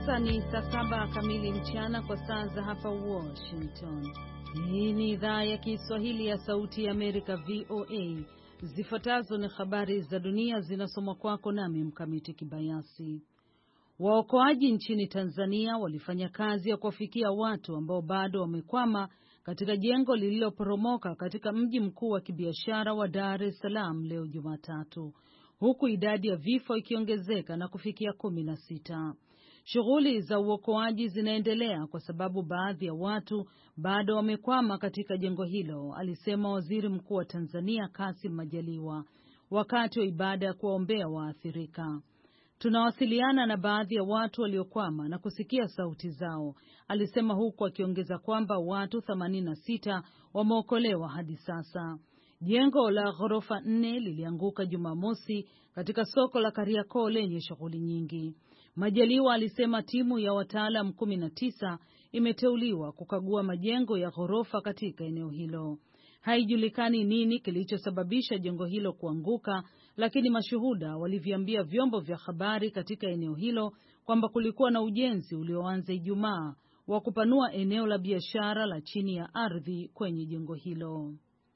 sasa ni saa 7 kamili mchana kwa saa za hapa Washington. Hii ni idhaa ya Kiswahili ya Sauti ya Amerika, VOA. Zifuatazo ni habari za dunia zinasomwa kwako nami Mkamiti Kibayasi. Waokoaji nchini Tanzania walifanya kazi ya kuwafikia watu ambao bado wamekwama katika jengo lililoporomoka katika mji mkuu wa kibiashara wa Dar es Salaam leo Jumatatu, huku idadi ya vifo ikiongezeka na kufikia 16. Shughuli za uokoaji zinaendelea kwa sababu baadhi ya watu bado wamekwama katika jengo hilo, alisema Waziri Mkuu wa Tanzania Kassim Majaliwa wakati wa ibada ya kuwaombea waathirika. Tunawasiliana na baadhi ya watu waliokwama na kusikia sauti zao, alisema, huku akiongeza kwamba watu 86 wameokolewa hadi sasa. Jengo la ghorofa 4 lilianguka Jumamosi katika soko la Kariakoo lenye shughuli nyingi. Majaliwa alisema timu ya wataalam 19 imeteuliwa kukagua majengo ya ghorofa katika eneo hilo. Haijulikani nini kilichosababisha jengo hilo kuanguka, lakini mashuhuda waliviambia vyombo vya habari katika eneo hilo kwamba kulikuwa na ujenzi ulioanza Ijumaa wa kupanua eneo la biashara la chini ya ardhi kwenye jengo hilo.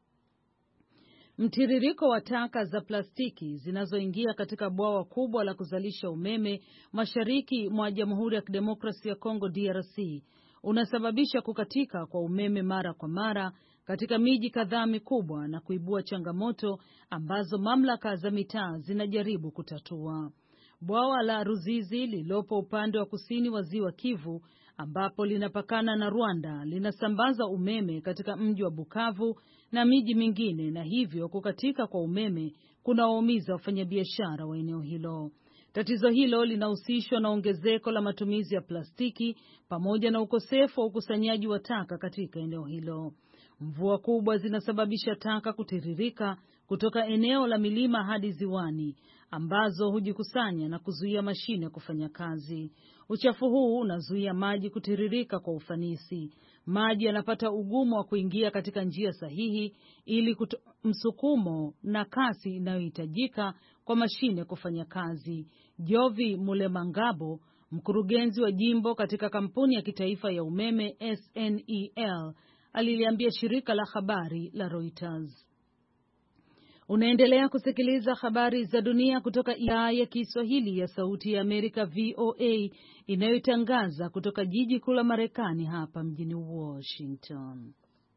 Mtiririko wa taka za plastiki zinazoingia katika bwawa kubwa la kuzalisha umeme mashariki mwa Jamhuri ya Kidemokrasia ya Kongo DRC unasababisha kukatika kwa umeme mara kwa mara katika miji kadhaa mikubwa na kuibua changamoto ambazo mamlaka za mitaa zinajaribu kutatua. Bwawa la Ruzizi lilopo upande wa kusini wa Ziwa Kivu ambapo linapakana na Rwanda linasambaza umeme katika mji wa Bukavu na miji mingine, na hivyo kukatika kwa umeme kunawaumiza wafanyabiashara wa eneo hilo. Tatizo hilo linahusishwa na ongezeko la matumizi ya plastiki pamoja na ukosefu wa ukusanyaji wa taka katika eneo hilo. Mvua kubwa zinasababisha taka kutiririka kutoka eneo la milima hadi ziwani ambazo hujikusanya na kuzuia mashine kufanya kazi. Uchafu huu unazuia maji kutiririka kwa ufanisi. Maji yanapata ugumu wa kuingia katika njia sahihi ili msukumo na kasi inayohitajika kwa mashine kufanya kazi. Jovi Mulemangabo, mkurugenzi wa jimbo katika kampuni ya kitaifa ya umeme SNEL, aliliambia shirika la habari la Reuters. Unaendelea kusikiliza habari za dunia kutoka idhaa ya Kiswahili ya Sauti ya Amerika VOA inayotangaza kutoka jiji kuu la Marekani hapa mjini Washington.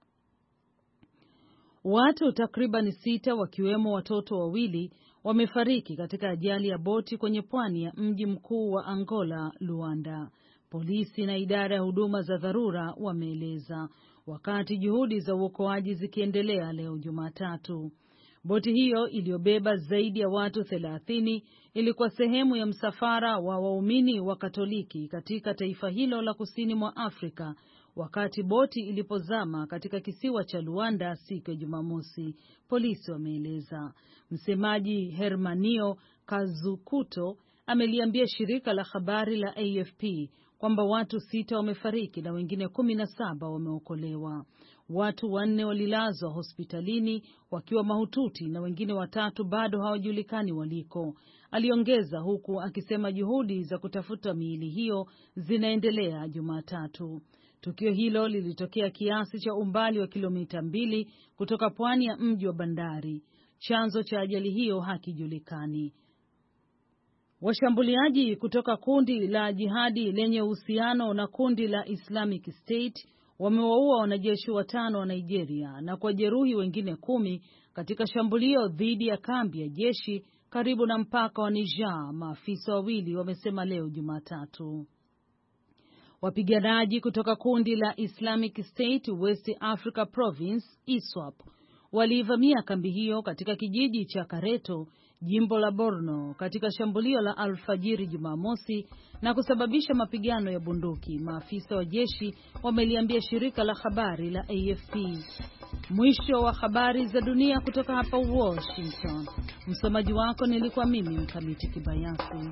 Watu takriban 6 wakiwemo watoto 2 wamefariki katika ajali ya boti kwenye pwani ya mji mkuu wa Angola, Luanda. Polisi na idara ya huduma za dharura wameeleza wakati juhudi za uokoaji zikiendelea leo Jumatatu. Boti hiyo iliyobeba zaidi ya watu 30 ilikuwa sehemu ya msafara wa waumini wa Katoliki katika taifa hilo la kusini mwa Afrika wakati boti ilipozama katika kisiwa cha Luanda siku ya Jumamosi, polisi wameeleza. Msemaji Hermanio Kazukuto ameliambia shirika la habari la AFP kwamba watu 6 wamefariki na wengine 17 wameokolewa. Watu 4 walilazwa hospitalini wakiwa mahututi na wengine 3 bado hawajulikani waliko, aliongeza, huku akisema juhudi za kutafuta miili hiyo zinaendelea Jumatatu. Tukio hilo lilitokea kiasi cha umbali wa kilomita 2 kutoka pwani ya mji wa bandari. Chanzo cha ajali hiyo hakijulikani. Washambuliaji kutoka kundi la jihadi lenye uhusiano na kundi la Islamic State wamewaua wanajeshi 5 wa Nigeria na kujeruhi wengine 10 katika shambulio dhidi ya kambi ya jeshi karibu na mpaka wa Niger, maafisa 2 wamesema leo Jumatatu. Wapiganaji kutoka kundi la Islamic State West Africa Province ISWAP walivamia kambi hiyo katika kijiji cha Kareto, jimbo la Borno, katika shambulio la alfajiri Jumamosi na kusababisha mapigano ya bunduki, maafisa wa jeshi wameliambia shirika la habari la AFP. Mwisho wa habari za dunia kutoka hapa Washington. Msomaji wako nilikuwa mimi Mkamiti Kibayasi.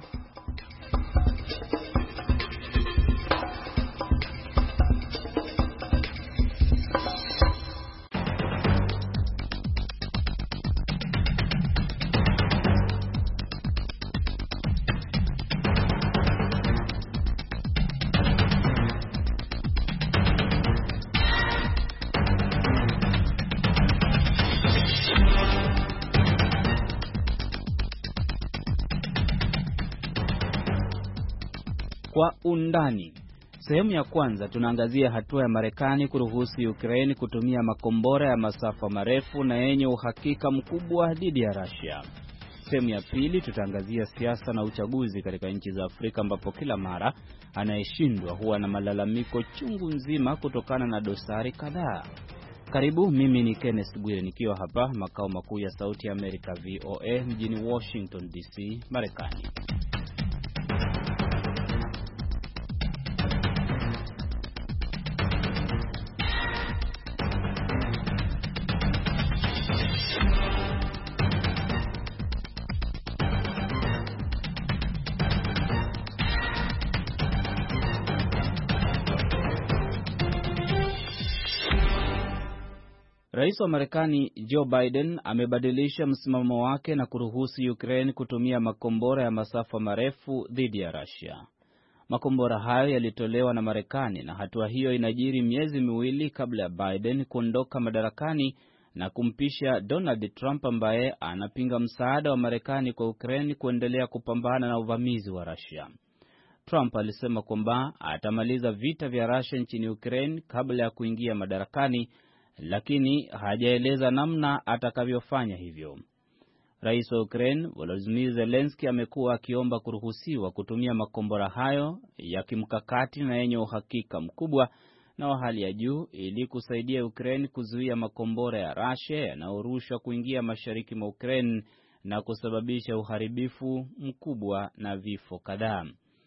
Kwa undani. Sehemu ya kwanza tunaangazia hatua ya Marekani kuruhusu Ukraine kutumia makombora ya masafa marefu na yenye uhakika mkubwa dhidi ya Russia. Sehemu ya pili tutaangazia siasa na uchaguzi katika nchi za Afrika ambapo kila mara anayeshindwa huwa na malalamiko chungu nzima kutokana na dosari kadhaa. Karibu, mimi ni Kenneth Bwire nikiwa hapa makao makuu ya Sauti ya Amerika VOA mjini Washington DC, Marekani. Rais wa Marekani Joe Biden amebadilisha msimamo wake na kuruhusu Ukraine kutumia makombora ya masafa marefu dhidi ya Russia. Makombora hayo yalitolewa na Marekani na hatua hiyo inajiri miezi miwili kabla ya Biden kuondoka madarakani na kumpisha Donald Trump ambaye anapinga msaada wa Marekani kwa Ukraine kuendelea kupambana na uvamizi wa Russia. Trump alisema kwamba atamaliza vita vya Russia nchini Ukraine kabla ya kuingia madarakani, lakini hajaeleza namna atakavyofanya hivyo. Rais wa Ukraine Volodymyr Zelensky amekuwa akiomba kuruhusiwa kutumia makombora hayo ya kimkakati na yenye uhakika mkubwa na wa hali ya juu ili kusaidia Ukraine kuzuia makombora ya Russia yanayorushwa kuingia mashariki mwa Ukraine na kusababisha uharibifu mkubwa na vifo kadhaa.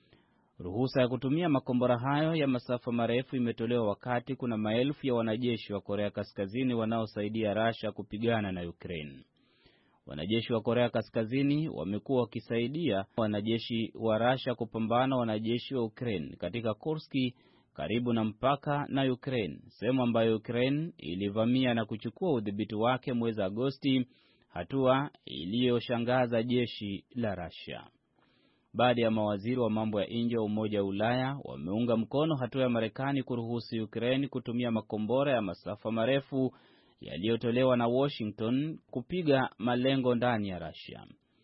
Ruhusa ya kutumia makombora hayo ya masafa marefu imetolewa wakati kuna maelfu ya wanajeshi wa Korea Kaskazini wanaosaidia Russia kupigana na Ukraine. Wanajeshi wa Korea Kaskazini wamekuwa wakisaidia wanajeshi wa Russia kupambana wanajeshi wa Ukraine katika Kursk karibu na mpaka na Ukraine, sehemu ambayo Ukraine ilivamia na kuchukua udhibiti wake mwezi Agosti, hatua iliyoshangaza jeshi la Russia. Baadhi ya mawaziri wa mambo ya nje wa Umoja wa Ulaya wameunga mkono hatua ya Marekani kuruhusu Ukraine kutumia makombora ya masafa marefu yaliyotolewa na Washington kupiga malengo ndani ya Russia.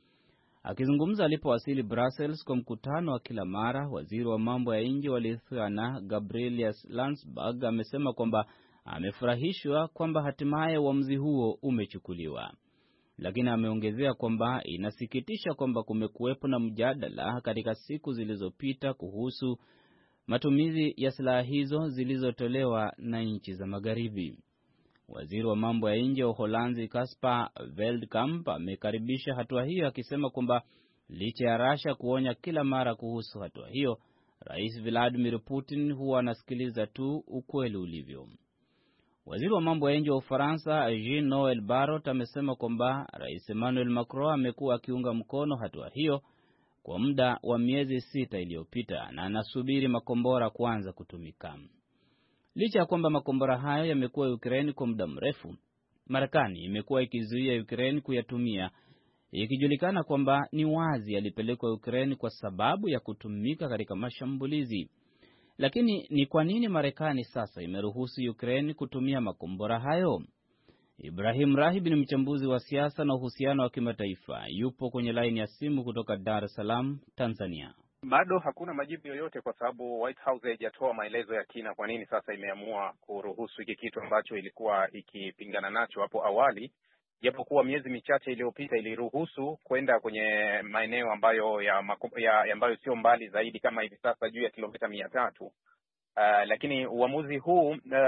Akizungumza alipowasili Brussels kwa mkutano wa kila mara, waziri wa mambo ya nje wa Lithuania Gabrielius Landsberg amesema kwamba amefurahishwa kwamba hatimaye uamuzi huo umechukuliwa. Lakini ameongezea kwamba inasikitisha kwamba kumekuwepo na mjadala katika siku zilizopita kuhusu matumizi ya silaha hizo zilizotolewa na nchi za magharibi. Waziri wa mambo ya nje wa Uholanzi Caspar Veldkamp amekaribisha hatua hiyo akisema kwamba licha ya Russia kuonya kila mara kuhusu hatua hiyo, Rais Vladimir Putin huwa anasikiliza tu ukweli ulivyo. Waziri wa mambo ya nje wa Ufaransa Jean-Noel Barrot amesema kwamba Rais Emmanuel Macron amekuwa akiunga mkono hatua hiyo kwa muda wa miezi 6 iliyopita na anasubiri makombora kuanza kutumika. Licha ya kwamba makombora hayo yamekuwa Ukraine kwa muda mrefu, Marekani imekuwa ikizuia Ukraine kuyatumia, ikijulikana kwamba ni wazi yalipelekwa Ukraine kwa sababu ya kutumika katika mashambulizi. Lakini ni kwa nini Marekani sasa imeruhusu Ukraine kutumia makombora hayo? Ibrahim Rahib ni mchambuzi wa siasa na uhusiano wa kimataifa. Yupo kwenye line ya simu kutoka Dar es Salaam, Tanzania. Bado hakuna majibu yoyote kwa sababu White House haijatoa maelezo ya kina kwa nini sasa imeamua kuruhusu hiki kitu ambacho ilikuwa ikipingana nacho hapo awali. Japokuwa miezi michache iliyopita iliruhusu kwenda kwenye maeneo ambayo ambayo sio mbali zaidi kama hivi sasa juu ya kilomita 300. Lakini uamuzi huu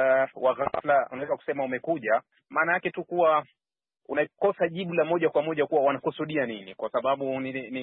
wa ghafla unaweza kusema umekuja, maana yake tu kuwa unakosa jibu la moja kwa moja kuwa wanakusudia nini, kwa sababu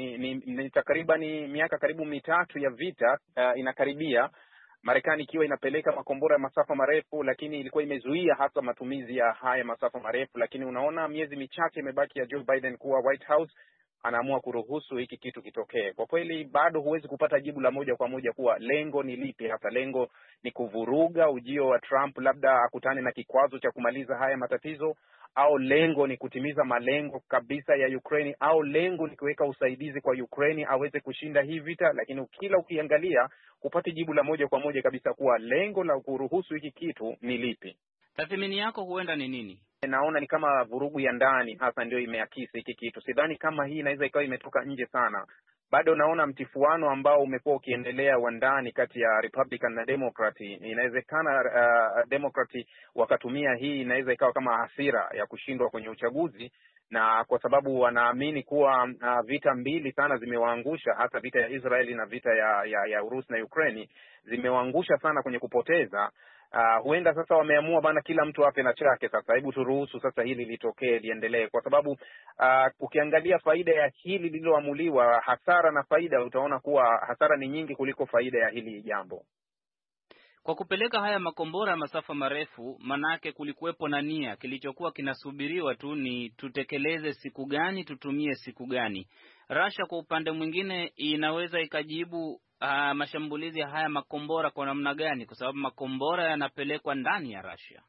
ni takriban miaka karibu 3 ya vita inakaribia, Marekani ikiwa inapeleka makombora ya masafa marefu, lakini ilikuwa imezuia hasa matumizi ya haya masafa marefu. Lakini unaona miezi michache imebaki ya Joe Biden kuwa White House anaamua kuruhusu hiki kitu kitokee. Kwa kweli bado huwezi kupata jibu la moja kwa moja kuwa lengo ni lipi hasa. Lengo ni kuvuruga ujio wa Trump, labda akutane na kikwazo cha kumaliza haya matatizo, au lengo ni kutimiza malengo kabisa ya Ukraine, au lengo ni kuweka usaidizi kwa Ukraine aweze kushinda hii vita. Lakini kila ukiangalia kupata jibu la moja kwa moja kabisa kuwa lengo la kuruhusu hiki kitu ni lipi. Tathmini yako huenda ni nini? Naona ni kama vurugu ya ndani hasa ndio imeakisi hiki kitu. Sidhani kama hii inaweza ikawa imetoka nje sana. bado naona mtifuano ambao umekuwa ukiendelea wa ndani kati ya Republican na Democrat. Inawezekana Democrat wakatumia hii, inaweza ikawa kama hasira ya kushindwa kwenye uchaguzi, na kwa sababu wanaamini kuwa vita mbili sana zimewaangusha, hasa vita ya Israeli na vita ya Urusi na Ukraine zimewaangusha sana kwenye kupoteza. Huenda sasa wameamua bana, kila mtu ape na chake. Sasa hebu turuhusu sasa hili litokee, liendelee, kwa sababu ukiangalia faida ya hili lililoamuliwa, hasara na faida, utaona kuwa hasara ni nyingi kuliko faida ya hili jambo. Kwa kupeleka haya makombora ya masafa marefu, manake kulikuwepo na nia, kilichokuwa kinasubiriwa tu ni tutekeleze siku gani, tutumie siku gani. Russia kwa upande mwingine inaweza ikajibu mashambulizi ya haya makombora kwa namna gani, kwa sababu makombora yanapelekwa ndani ya Russia?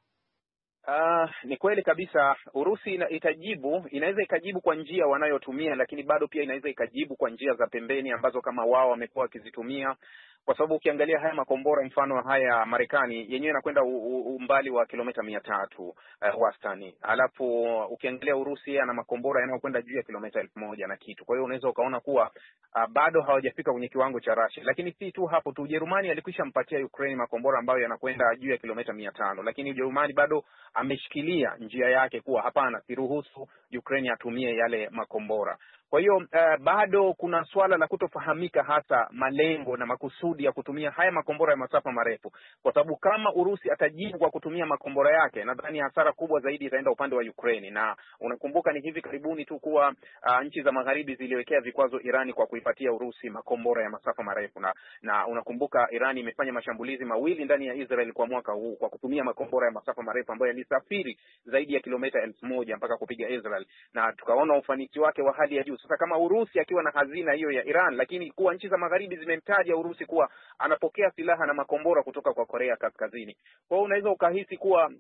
Ni kweli kabisa. Urusi inaweza ikajibu kwa njia wanayotumia, lakini bado pia inaweza ikajibu kwa njia za pembeni ambazo kama wao wamekuwa wakizitumia, kwa sababu ukiangalia haya makombora mfano haya Marekani yenyewe inakwenda umbali wa kilomita 300 wastani. Alafu ukiangalia Urusi ana makombora yanayokwenda juu ya kilomita 1000 na kitu. Kwa hiyo unaweza ukaona kuwa bado hawajafika kwenye kiwango cha Russia. Lakini si tu hapo tu, Ujerumani alikwisha mpatia Ukraine makombora ambayo yanakwenda juu ya kilomita 500, lakini Ujerumani bado ameshikilia njia yake kuwa hapana, siruhusu Ukraine atumie yale makombora. Kwa hiyo bado kuna swala la kutofahamika hasa malengo na makusudi ya kutumia haya makombora ya masafa marefu, kwa sababu kama Urusi atajibu kwa kutumia makombora yake, nadhani hasara kubwa zaidi itaenda upande wa Ukraine. Na unakumbuka ni hivi karibuni tu kuwa nchi za magharibi ziliwekea vikwazo Irani kwa kuipatia Urusi makombora ya masafa marefu, na unakumbuka Irani imefanya mashambulizi mawili ndani ya Israel kwa mwaka huu kwa kutumia makombora ya masafa marefu ambayo yalisafiri zaidi ya kilomita 1000 mpaka kupiga Israel, na tukaona ufanisi wake wa hali ya juu. Sasa kama Urusi akiwa na hazina hiyo ya Iran, lakini kuwa nchi za magharibi zimemtaja Urusi kuwa anapokea silaha na makombora kutoka kwa Korea Kaskazini, kwa hiyo unaweza ukahisi kuwa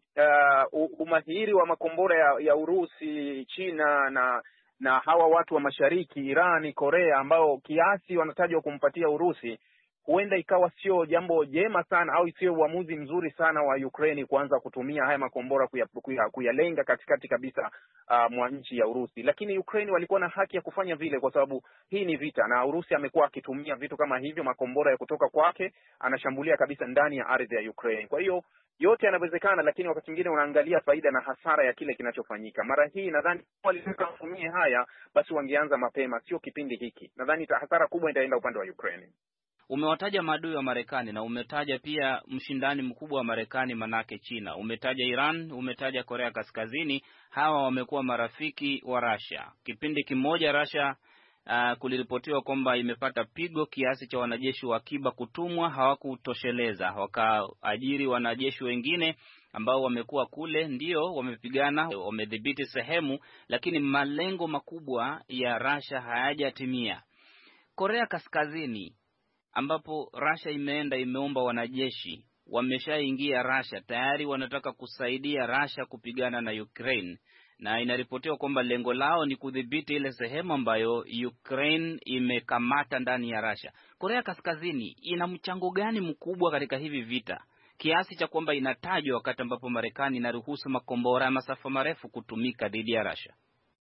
umahiri wa makombora ya Urusi, China na hawa watu wa mashariki, Irani, Korea, ambao kiasi wanatajwa kumpatia Urusi, huenda ikawa sio jambo jema sana au sio uamuzi mzuri sana wa Ukraine kuanza kutumia haya makombora kuyalenga katikati kabisa mwa nchi ya Urusi. Lakini Ukraine walikuwa na haki ya kufanya vile, kwa sababu hii ni vita, na Urusi amekuwa akitumia vitu kama hivyo, makombora ya kutoka kwake, anashambulia kabisa ndani ya ardhi ya Ukraine. Kwa hiyo yote yanawezekana, lakini wakati mwingine unaangalia faida na hasara ya kile kinachofanyika. Mara hii nadhani walitaka kutumia haya, basi wangeanza mapema, sio kipindi hiki. Nadhani hasara kubwa itaenda upande wa Ukraine. Umewataja maadui wa Marekani na umetaja pia mshindani mkubwa wa Marekani, manake China. Umetaja Iran, umetaja Korea Kaskazini. Hawa wamekuwa marafiki wa Russia. Kipindi kimoja Russia kuliripotiwa kwamba imepata pigo kiasi cha wanajeshi wa akiba kutumwa, hawakutosheleza. Wakaajiri wanajeshi wengine ambao wamekuwa kule, ndio wamepigana, wamedhibiti sehemu, lakini malengo makubwa ya Russia hayajatimia. Korea Kaskazini ambapo Russia imeomba wanajeshi, wameshaingia Russia tayari, wanataka kusaidia Russia kupigana na Ukraine, na inaripotiwa kwamba lengo lao ni kudhibiti ile sehemu ambayo Ukraine imekamata ndani ya Russia. Korea Kaskazini ina mchango gani mkubwa katika hivi vita, kiasi cha kwamba inatajwa wakati ambapo Marekani inaruhusu makombora ya masafa marefu kutumika dhidi ya Russia?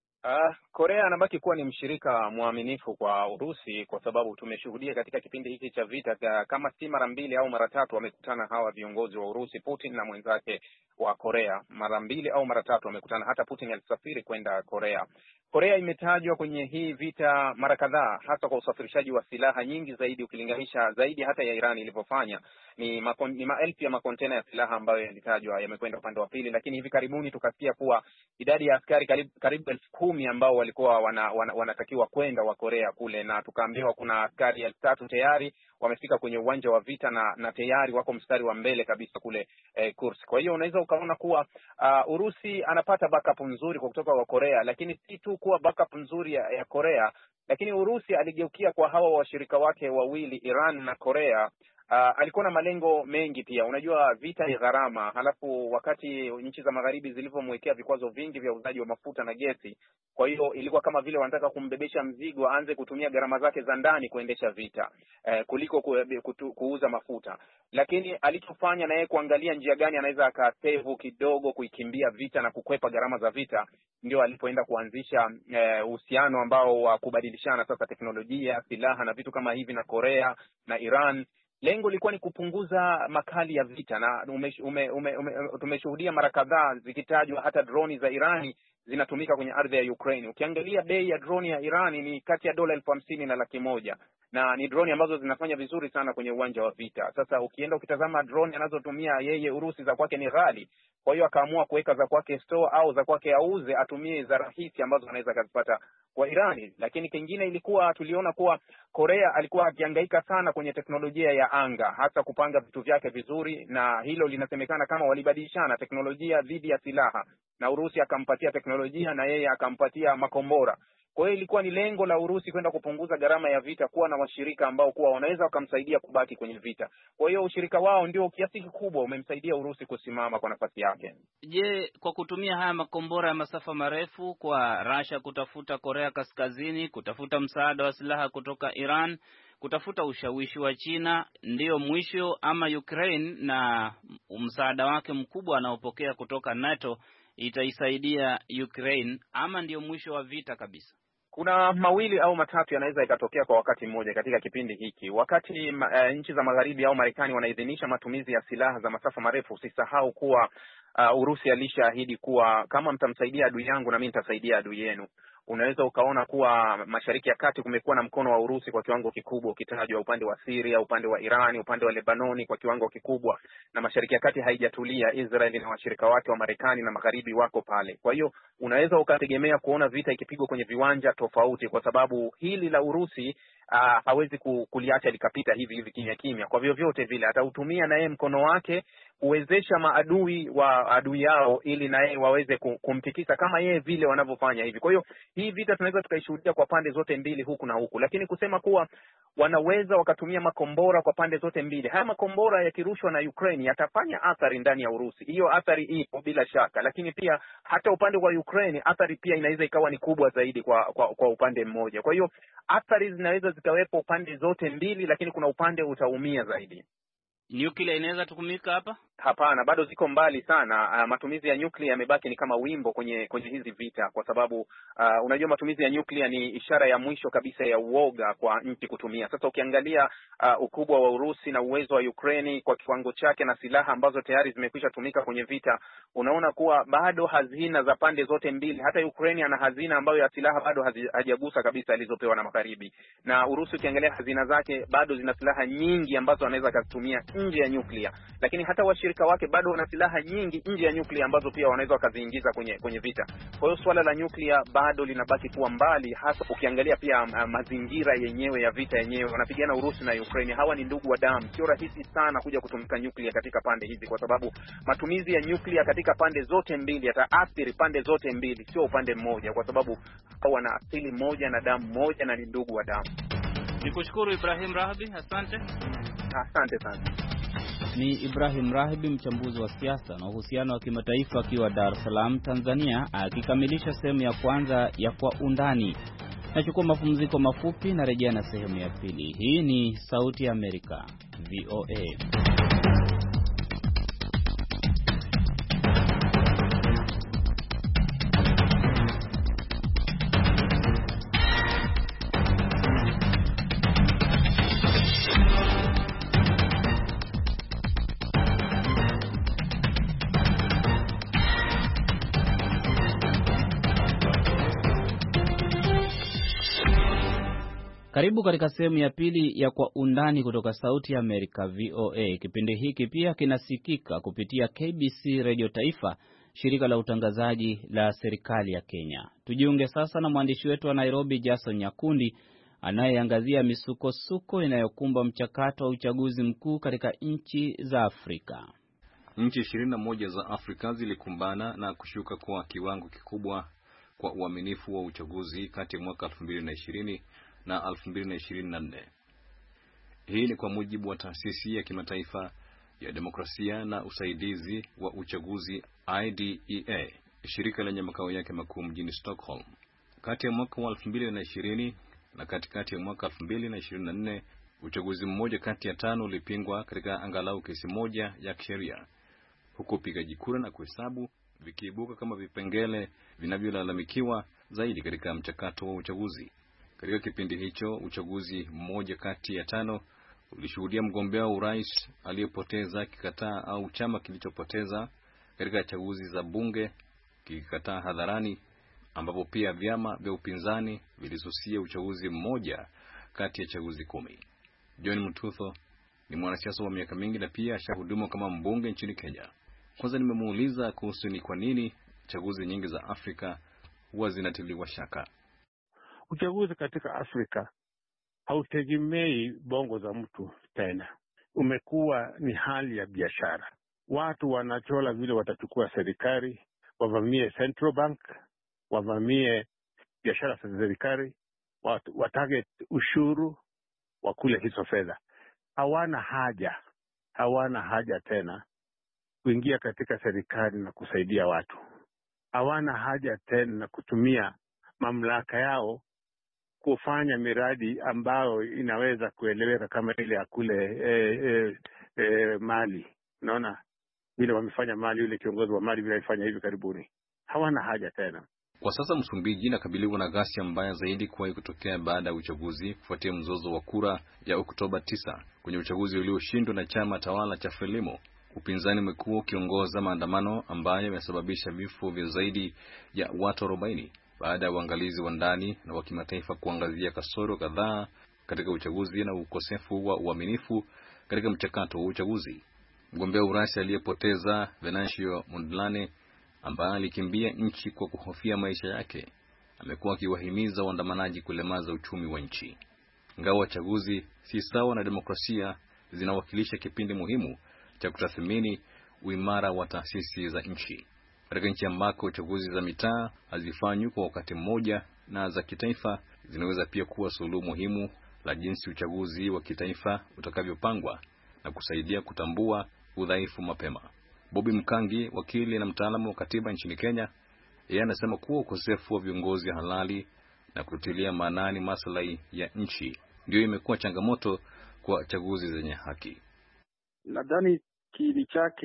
Korea anabaki kuwa ni mshirika mwaminifu kwa Urusi, kwa sababu tumeshuhudia katika kipindi hiki cha vita kama si mara 2 au mara 3 wamekutana hawa viongozi wa Urusi, Putin na mwenzake wa Korea. Mara 2 au mara 3 wamekutana, hata Putin alisafiri kwenda Korea. Korea imetajwa kwenye hii vita mara kadhaa, hasa kwa usafirishaji wa silaha nyingi zaidi, ukilinganisha zaidi hata ya Iran ilivyofanya. Ni maelfu ya makontena ya silaha ambayo yalitajwa yamekwenda upande wa pili, lakini hivi karibuni tukasikia kuwa idadi ya askari karibu 10,000 ambao walikuwa wanatakiwa kwenda wa Korea kule, na tukaambiwa kuna askari 3,000 tayari wamefika kwenye uwanja wa vita na tayari wako mstari wa mbele kabisa kule Kursk. Kwa hiyo unaweza ukaona kuwa Urusi anapata backup nzuri kwa kutoka wa Korea, lakini si tu kuwa backup nzuri ya Korea, lakini Urusi aligeukia kwa hawa washirika wake wawili, Iran na Korea, alikuwa na malengo mengi pia. Unajua vita ni gharama, halafu wakati nchi za magharibi zilivyomwekea vikwazo vingi vya uuzaji wa mafuta na gesi, kwa hiyo ilikuwa kama vile wanataka kumbebesha mzigo, aanze kutumia gharama zake za ndani kuendesha vita kuliko kuuza mafuta. Lakini alichofanya na yeye kuangalia njia gani anaweza akasevu kidogo kuikimbia vita na kukwepa gharama za vita, ndio alipoenda kuanzisha uhusiano ambao wa kubadilishana sasa teknolojia, silaha na vitu kama hivi na Korea na Iran. Lengo lilikuwa ni kupunguza makali ya vita, na tumeshuhudia mara kadhaa zikitajwa hata droni za Irani zinatumika kwenye ardhi ya Ukraine. Ukiangalia bei ya droni ya Irani ni kati ya dola 50,000 na 100,000, na ni droni ambazo zinafanya vizuri sana kwenye uwanja wa vita. Sasa ukienda ukitazama droni anazotumia yeye Urusi, za kwake ni ghali. Kwa hiyo akaamua kuweka za kwake store au za kwake auze, atumie za rahisi ambazo anaweza kuzipata kwa Irani. Lakini kingine ilikuwa tuliona kuwa Korea alikuwa akihangaika sana kwenye teknolojia ya anga, hata kupanga vitu vyake vizuri, na hilo linasemekana kama walibadilishana teknolojia dhidi ya silaha, na Urusi akampatia teknolojia na yeye akampatia makombora. Kwa hiyo ilikuwa ni lengo la Urusi kwenda kupunguza gharama ya vita, kuwa na washirika ambao kuwa wanaweza wakamsaidia kubaki kwenye vita. Kwa hiyo ushirika wao ndio kiasi kikubwa umemsaidia Urusi kusimama kwa nafasi yake. Je, kwa kutumia haya makombora ya masafa marefu kwa Russia kutafuta Korea Kaskazini, kutafuta msaada wa silaha kutoka Iran, kutafuta ushawishi wa China, ndio mwisho, ama Ukraine na msaada wake mkubwa anaopokea kutoka NATO itaisaidia Ukraine, ama ndio mwisho wa vita kabisa? Kuna mawili au matatu yanaweza ikatokea kwa wakati mmoja katika kipindi hiki. Wakati nchi za magharibi au Marekani wanaidhinisha matumizi ya silaha za masafa marefu, usisahau kuwa Urusi alishaahidi kuwa kama mtamsaidia adui yangu na mimi nitasaidia adui yenu. Unaweza ukaona kuwa Mashariki ya Kati kumekuwa na mkono wa Urusi kwa kiwango kikubwa, ukitajwa upande wa Syria, upande wa Irani, upande wa Lebanoni kwa kiwango kikubwa, na Mashariki ya Kati haijatulia. Israeli na washirika wake wa Marekani na magharibi wako pale. Kwa hiyo unaweza ukategemea kuona vita ikipigwa kwenye viwanja tofauti, kwa sababu hili la Urusi hawezi kuliacha likapita hivi kimya kimya. Kwa vyovyote vile atautumia na yeye mkono wake kuwezesha maadui wa adui yao, ili na yeye waweze kumtikisa kama yeye vile wanavyofanya hivi. Kwa hiyo hii vita tunaweza tukaishuhudia kwa pande zote mbili, huku na huku. Lakini kusema kuwa wanaweza wakatumia makombora kwa pande zote mbili, haya makombora yakirushwa na Ukraine yatafanya athari ndani ya Urusi. Hiyo athari ipo bila shaka, lakini pia hata upande wa Ukraine athari pia inaweza ikawa ni kubwa zaidi kwa upande mmoja. Kwa hiyo athari zinaweza zikawepo upande zote mbili, lakini kuna upande utaumia zaidi. Nuclear inaweza tukumika hapa? Hapana, bado ziko mbali sana. Matumizi ya nuclear yamebaki ni kama wimbo kwenye hizi vita, kwa sababu unajua matumizi ya nuclear ni ishara ya mwisho kabisa ya uoga kwa nchi kutumia. Sasa ukiangalia ukubwa wa Urusi na uwezo wa Ukraine kwa kiwango chake na silaha ambazo tayari zimekwisha tumika kwenye vita, unaona kuwa bado hazina za pande zote mbili. Hata Ukraine ana hazina ambayo ya silaha bado hajagusa kabisa alizopewa na magharibi, na Urusi ukiangalia hazina zake bado zina silaha nyingi ambazo anaweza kuzitumia nje ya nuclear. Lakini hata washirika wake bado wana silaha nyingi nje ya nuclear ambazo pia wanaweza wakaziingiza kwenye vita. Kwa hiyo swala la nuclear bado linabaki kuwa mbali, hasa ukiangalia pia mazingira yenyewe ya vita yenyewe. Wanapigana Urusi na Ukraine, hawa ni ndugu wa damu. Sio rahisi sana kuja kutumika nuclear katika pande hizi, kwa sababu matumizi ya nuclear katika pande zote mbili yataathiri pande zote mbili, sio upande mmoja, kwa sababu wana asili moja na damu moja na ni ndugu wa damu. Nikushukuru Ibrahim Rahbi, asante. Asante sana. Ni Ibrahim Rahbi, mchambuzi wa siasa na uhusiano wa kimataifa, akiwa Dar es Salaam, Tanzania, akikamilisha sehemu ya kwanza ya Kwa Undani. Nachukua mapumziko mafupi na rejea na sehemu ya pili. Hii ni Sauti ya Amerika, VOA. Karibu katika sehemu ya pili ya Kwa Undani kutoka Sauti ya Amerika, VOA. Kipindi hiki pia kinasikika kupitia KBC Radio Taifa, shirika la utangazaji la serikali ya Kenya. Tujiunge sasa na mwandishi wetu wa Nairobi, Jason Nyakundi, anayeangazia misukosuko inayokumba mchakato wa uchaguzi mkuu katika nchi za Afrika. Nchi 21 za Afrika zilikumbana na kushuka kwa kiwango kikubwa kwa uaminifu wa uchaguzi kati ya mwaka 2020 na 2024. Hii ni kwa mujibu wa taasisi ya kimataifa ya demokrasia na usaidizi wa uchaguzi IDEA, shirika lenye makao yake makuu mjini Stockholm. Kati ya mwaka wa 2020 na katikati ya mwaka 2024, uchaguzi mmoja kati ya 5 ulipingwa katika angalau kesi moja ya kisheria, huku upigaji kura na kuhesabu vikiibuka kama vipengele vinavyolalamikiwa zaidi katika mchakato wa uchaguzi. Katika kipindi hicho, uchaguzi mmoja kati ya 5 ulishuhudia mgombea wa urais aliyepoteza kikataa au chama kilichopoteza katika chaguzi za bunge kikataa hadharani, ambapo pia vyama vya upinzani vilisusia uchaguzi mmoja kati ya chaguzi 10. John Mututho ni mwanasiasa wa miaka mingi na pia ashahudumu kama mbunge nchini Kenya. Kwanza nimemuuliza kuhusu ni kwa nini chaguzi nyingi za Afrika huwa zinatiliwa shaka. Uchaguzi katika Afrika hautegemei bongo za mtu tena. Umekuwa ni hali ya biashara. Watu wanachola vile watachukua serikali, wavamie Central Bank, wavamie biashara za serikali, watage ushuru, wakule hizo fedha. Hawana haja tena kuingia katika serikali na kusaidia watu. Hawana haja tena kutumia mamlaka yao kufanya miradi ambayo inaweza kueleweka kama ile ya kule Mali. Unaona vile wamefanya Mali, yule kiongozi wa Mali vile alifanya hivi karibuni. Hawana haja tena. Kwa sasa Msumbiji inakabiliwa na ghasia mbaya zaidi kuwahi kutokea baada ya uchaguzi kufuatia mzozo wa kura ya Oktoba 9 kwenye uchaguzi ulioshindwa na chama tawala cha Frelimo. Upinzani umekuwa ukiongoza maandamano ambayo yamesababisha vifo vya zaidi ya watu 40 baada ya uangalizi wa ndani na wa kimataifa kuangazia kasoro kadhaa katika uchaguzi na ukosefu wa uaminifu katika mchakato wa uchaguzi. Mgombea urais aliyepoteza Venancio Mondlane, ambaye alikimbia nchi kwa kuhofia maisha yake, amekuwa akiwahimiza waandamanaji kulemaza uchumi wa nchi. Ingawa chaguzi si sawa na demokrasia, zinawakilisha kipindi muhimu cha kutathmini uimara wa taasisi za nchi. Katika nchi ambako chaguzi za mitaa hazifanywi kwa wakati mmoja na za kitaifa, zinaweza pia kuwa suluhu muhimu la jinsi uchaguzi wa kitaifa utakavyopangwa na kusaidia kutambua udhaifu mapema. Bobby Mkangi, wakili na mtaalamu wa katiba nchini Kenya, yeye anasema kuwa ukosefu wa viongozi halali na kutilia maanani maslahi ya nchi ndio imekuwa changamoto kwa chaguzi zenye haki. Nadhani kiini chake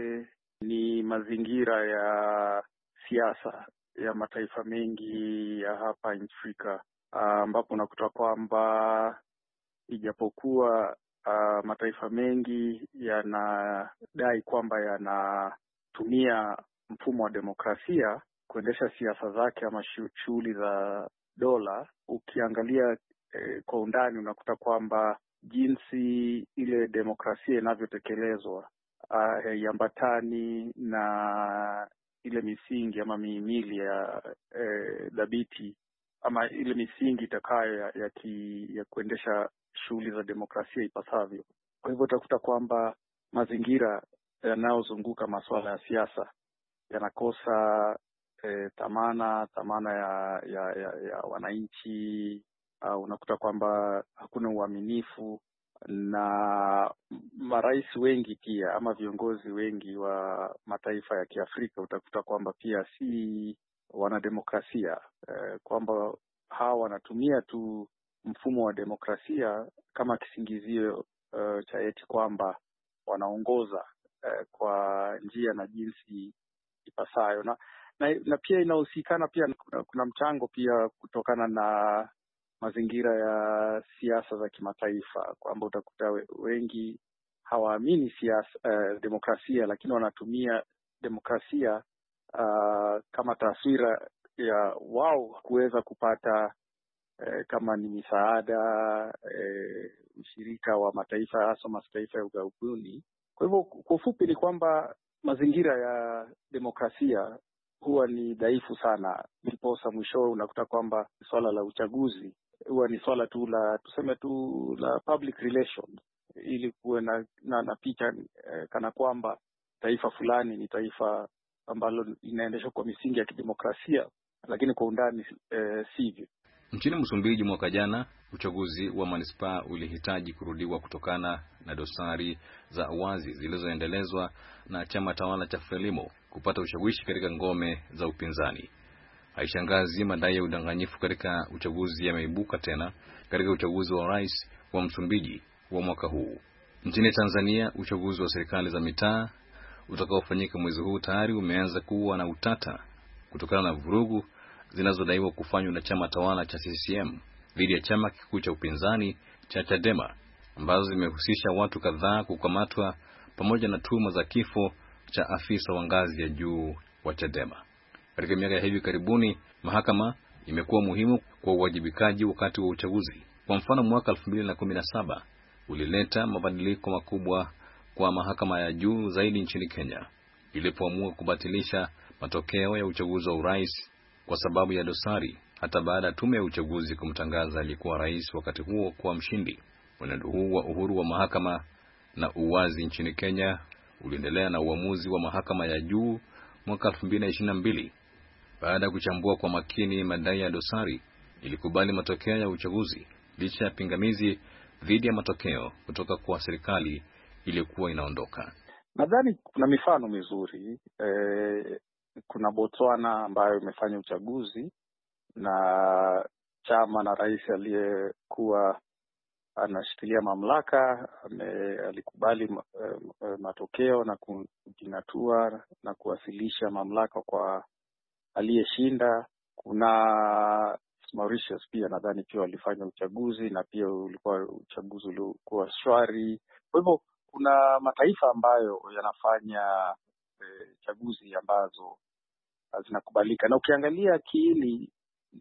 ni mazingira ya siasa ya mataifa mengi ya hapa Afrika, ambapo unakuta kwamba ijapokuwa mataifa mengi yanadai kwamba yanatumia mfumo wa demokrasia kuendesha siasa zake ama shughuli za dola, ukiangalia kwa undani unakuta kwamba jinsi ile demokrasia inavyotekelezwa haiambatani na ile misingi ama mihimili ya dhabiti ama ile misingi itakayo ya kuendesha shughuli za demokrasia ipasavyo. Kwa hivyo utakuta kwamba mazingira yanayozunguka masuala ya siasa yanakosa thamana ya wananchi. Unakuta kwamba hakuna uaminifu, na marais wengi pia ama viongozi wengi wa mataifa ya Kiafrika utakuta kwamba pia si wanademokrasia, kwamba hawa wanatumia tu mfumo wa demokrasia kama kisingizio cha eti kwamba wanaongoza kwa njia na jinsi ipasayo, na pia inahusikana pia kuna mchango pia kutokana na mazingira ya siasa za kimataifa, kwamba utakuta wengi hawaamini demokrasia, lakini wanatumia demokrasia kama taswira ya wao kuweza kupata kama ni misaada, ushirika wa mataifa, hasa mataifa ya ughaibuni. Kwa hivyo kwa ufupi ni kwamba mazingira ya demokrasia huwa ni dhaifu sana, ndiposa mwisho unakuta kwamba swala la uchaguzi huwa ni swala tu la tuseme tu la public relations, ili kuwe na picha kana kwamba taifa fulani ni taifa ambalo inaendeshwa kwa misingi ya kidemokrasia, lakini kwa undani sivyo. Nchini Msumbiji mwaka jana, uchaguzi wa manispaa ulihitaji kurudiwa kutokana na dosari za wazi zilizoendelezwa na chama tawala cha Frelimo kupata ushawishi katika ngome za upinzani. Haishangazi madai ya udanganyifu katika uchaguzi yameibuka tena katika uchaguzi wa rais wa Msumbiji wa mwaka huu. Nchini Tanzania, uchaguzi wa serikali za mitaa utakaofanyika mwezi huu tayari umeanza kuwa na utata kutokana na vurugu zinazodaiwa kufanywa na chama tawala cha CCM dhidi ya chama kikuu cha upinzani cha Chadema, ambazo zimehusisha watu kadhaa kukamatwa pamoja na tuhuma za kifo cha afisa wa ngazi ya juu wa Chadema. Katika miaka ya hivi karibuni, mahakama imekuwa muhimu kwa uwajibikaji wakati wa uchaguzi. Kwa mfano, mwaka 2017 ulileta mabadiliko makubwa kwa mahakama ya juu zaidi nchini Kenya ilipoamua kubatilisha matokeo ya uchaguzi wa urais kwa sababu ya dosari, hata baada ya tume ya uchaguzi kumtangaza aliyekuwa rais wakati huo kuwa mshindi. Mwenendo huu wa uhuru wa mahakama na uwazi nchini Kenya uliendelea na uamuzi wa mahakama ya juu mwaka 2022. Baada ya kuchambua kwa makini madai ya dosari, ilikubali matokeo ya uchaguzi licha ya pingamizi dhidi ya matokeo kutoka kwa serikali iliyokuwa inaondoka. Nadhani kuna mifano mizuri. Kuna Botswana ambayo imefanya uchaguzi na chama na rais aliyekuwa anashikilia mamlaka alikubali matokeo na kujinatua na kuwasilisha mamlaka kwa aliyeshinda. Kuna Mauritius pia nadhani pia walifanya uchaguzi na pia ulikuwa uchaguzi uliokuwa shwari. Kwa hivyo kuna mataifa ambayo yanafanya chaguzi ambazo zinakubalika, na ukiangalia kiini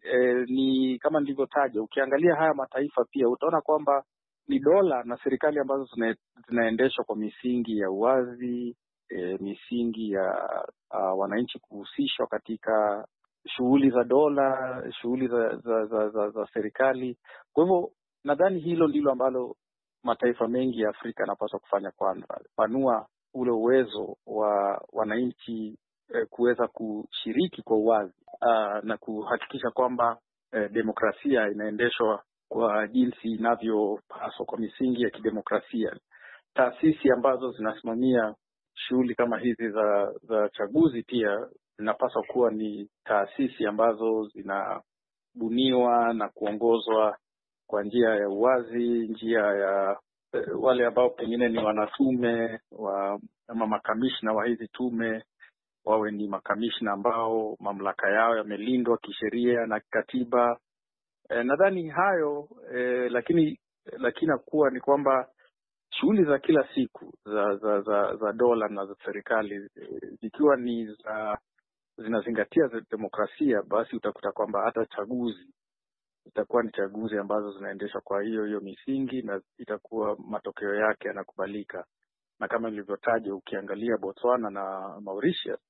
ni kama nilivyotaja, ukiangalia haya mataifa pia utaona kwamba ni dola na serikali ambazo zinaendeshwa kwa misingi ya uwazi, misingi ya wananchi kuhusishwa katika shughuli za dola, shughuli za serikali. Kwa hivyo nadhani hilo ndilo ambalo mataifa mengi ya Afrika yanapaswa kufanya kwanza, panua ule uwezo wa wananchi kuweza kushiriki kwa uwazi na kuhakikisha kwamba demokrasia inaendeshwa kwa jinsi inavyopaswa kwa misingi ya kidemokrasia. Taasisi ambazo zinasimamia shughuli kama hizi za chaguzi pia zinapaswa kuwa ni taasisi ambazo zinabuniwa na kuongozwa kwa njia ya uwazi, njia ya wale ambao pengine ni wanatume ama makamishna wa hizi tume wawe ni makamishna ambao mamlaka yao yamelindwa kisheria na katiba. Nadhani hayo lakini kuwa ni kwamba shughuli za kila siku za dola na za serikali zikiwa ni zinazingatia demokrasia, basi utakuta kwamba hata chaguzi itakuwa ni chaguzi ambazo zinaendeshwa kwa hiyo misingi na itakuwa matokeo yake yanakubalika. Na kama nilivyotaja, ukiangalia Botswana na Mauritius,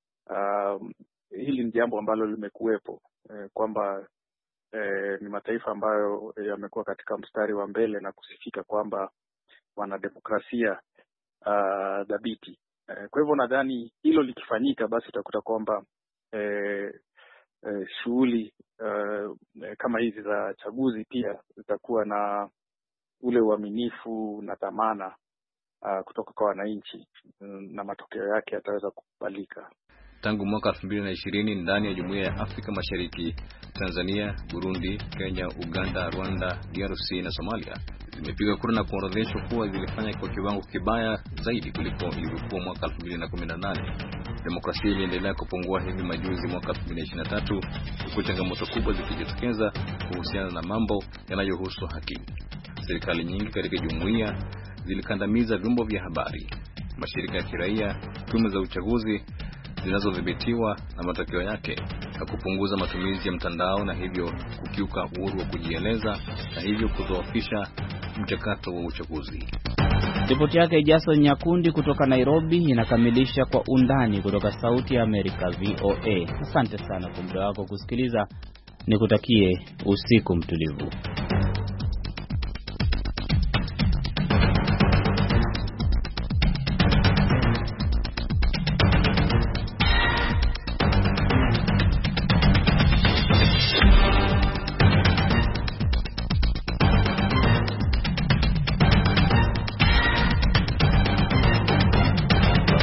hili ni jambo ambalo limekuwepo kwamba ni mataifa ambayo yamekuwa katika mstari wa mbele na kusifika kwamba wana demokrasia dhabiti. Kwa hivyo nadhani hilo likifanyika, basi utakuta kwamba shughuli kama hizi za chaguzi pia zitakuwa na ule uaminifu na dhamana kutoka kwa wananchi na matokeo yake yataweza kukubalika. Tangu mwaka 2020 ndani ya Jumuiya ya Afrika Mashariki, Tanzania, Burundi, Kenya, Uganda, Rwanda, DRC na Somalia zimepiga kura na kuorodheshwa kuwa zilifanya kwa kiwango kibaya zaidi kuliko ilivyokuwa mwaka 2018. Demokrasia iliendelea kupungua hivi majuzi mwaka 2023, huku changamoto kubwa zikijitokeza kuhusiana na mambo yanayohusu haki. Serikali nyingi katika jumuiya zilikandamiza vyombo vya habari, mashirika ya kiraia, tume za uchaguzi zinazodhibitiwa na matokeo yake, na kupunguza matumizi ya mtandao na hivyo kukiuka uhuru wa kujieleza na hivyo kudhoofisha mchakato wa uchaguzi. Ripoti yake Jason Nyakundi kutoka Nairobi inakamilisha Kwa Undani kutoka Sauti ya Amerika VOA. Asante sana kwa muda wako kusikiliza. Nikutakie usiku mtulivu.